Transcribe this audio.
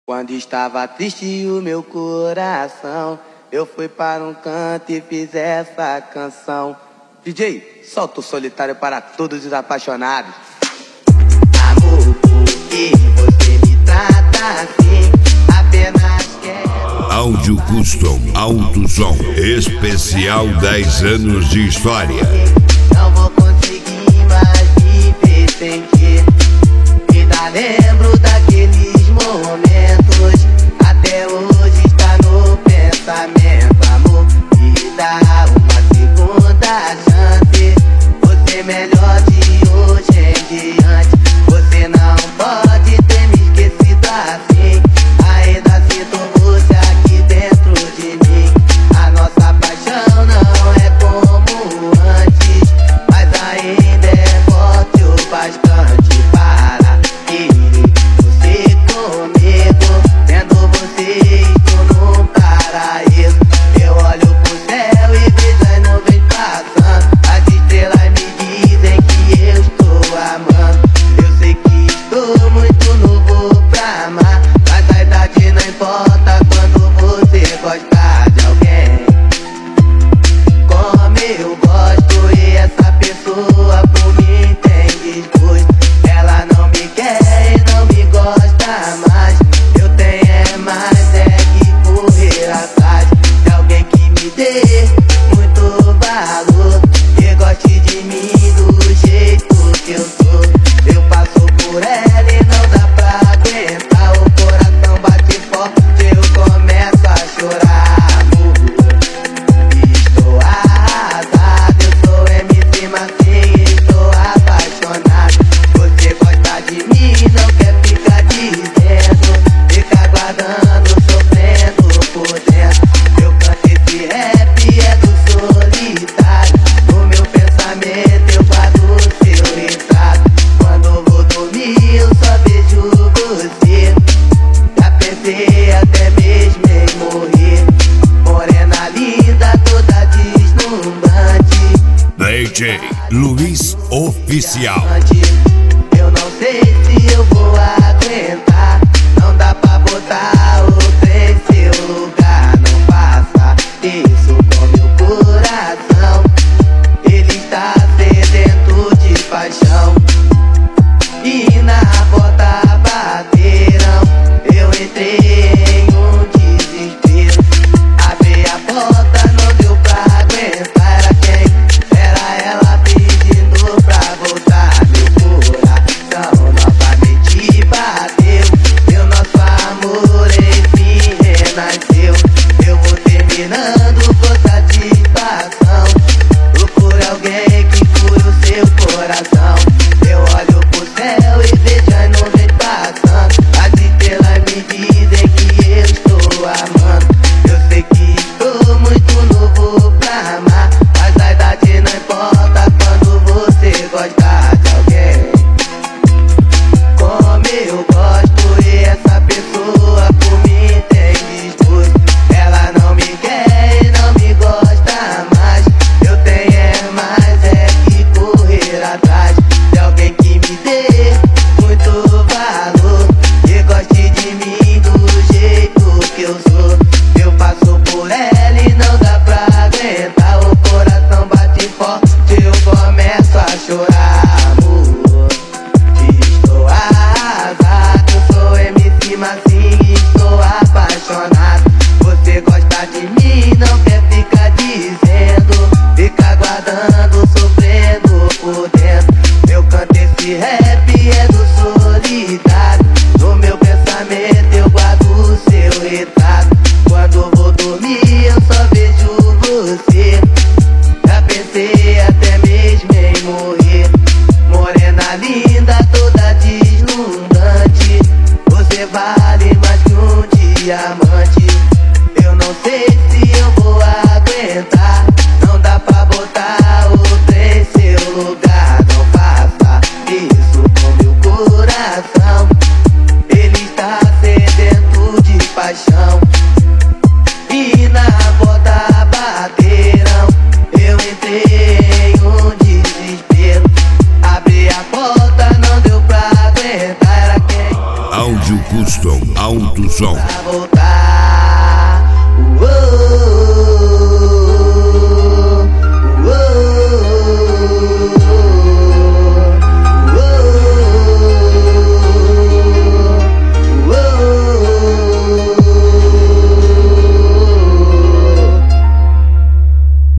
Quando estava triste o meu coração, eu fui para um canto e fiz essa canção. DJ, solta o solitário para todos os apaixonados. Amor, por que você me trata assim? Apenas quero... Áudio Custom, Alto Som, especial 10 anos de história. Não vou conseguir mais viver sem ti. Ainda lembro daqueles momentos, até hoje está no pensamento. Amor, me dá uma segunda chance. Você melhor de hoje em diante. Você não pode ter me esquecido assim. Ainda sinto você aqui dentro de mim. A nossa paixão não é como antes, mas ainda é forte o bastante para querer você comigo. Tendo você estou num paraíso. Eu olho pro céu e vejo as nuvens passando. As estrelas me dizem que eu estou amando. Eu sei que estou muito novo pra amar, mas a idade não importa quando você gosta de alguém como eu gosto. E essa pessoa por mim tem desgosto. Ela não me quer e não me gosta mais. Eu tenho é mais é que correr atrás de alguém que me dê muito valor e goste de mim do jeito que eu sou. Eu passo por ela e não dá pra aguentar. O coração bate forte, eu começo a chorar. Amor, estou arrasado. Eu sou MC Marcinho e estou apaixonado. Você gosta de mim, não quer ficar dizendo. Fica aguardando, sofrendo por dentro. Eu canto esse rap, é do solitário. No meu pensamento eu guardo o seu retrato. Quando vou dormir eu só vejo você. Já pensei até mesmo em morrer. Morena linda, toda deslumbrante. DJ Luiz Oficial. Eu não sei se eu vou aguentar. Não dá pra botar outra em seu lugar. Não faça isso com meu coração. Ele está sedento de paixão. E na porta bateram. Eu entrei em um desespero. Abri a porta, não deu pra aguentar. Era quem? Era ela pedindo pra voltar. Meu coração novamente bateu. Meu nosso amor enfim renasceu. Eu vou terminando com satisfação. Procure alguém que cure o seu coração. Eu olho pro céu e vejo as nuvens passando. As estrelas me dizem que eu estou amando. Eu sei que estou muito novo pra amar, mas a idade não importa quando você gosta de alguém como eu gosto. E essa pessoa por mim tem desgosto. Ela não me quer e não me gosta mais. Eu tenho é mais é que correr atrás de alguém que me dê muito valor e goste de mim do jeito que eu sou. Eu passo por ela e não dá pra aguentar. O coração bate forte, eu começo a chorar. Amor, estou arrasado. Eu sou MC Marcinho e estou apaixonado. Você gosta de mim, não quer ficar dizendo. Fica aguardando, sofrendo por dentro. Eu canto esse rap, é do solitário. No meu pensamento eu guardo o seu retrato. Quando vou dormir eu só vejo você. Já pensei até mesmo em morrer. Morena linda, toda deslumbrante. Você vale mais que um diamante. Eu não sei se eu vou aguentar. Não dá pra botar outra em seu lugar. Não faça isso com meu coração. Ele está sedento de paixão. E na porta bateram. Eu entrei em um desespero. Abri a porta, não deu pra aguentar. Era quem? Áudio Custom, Alto Alto Som. Pra voltar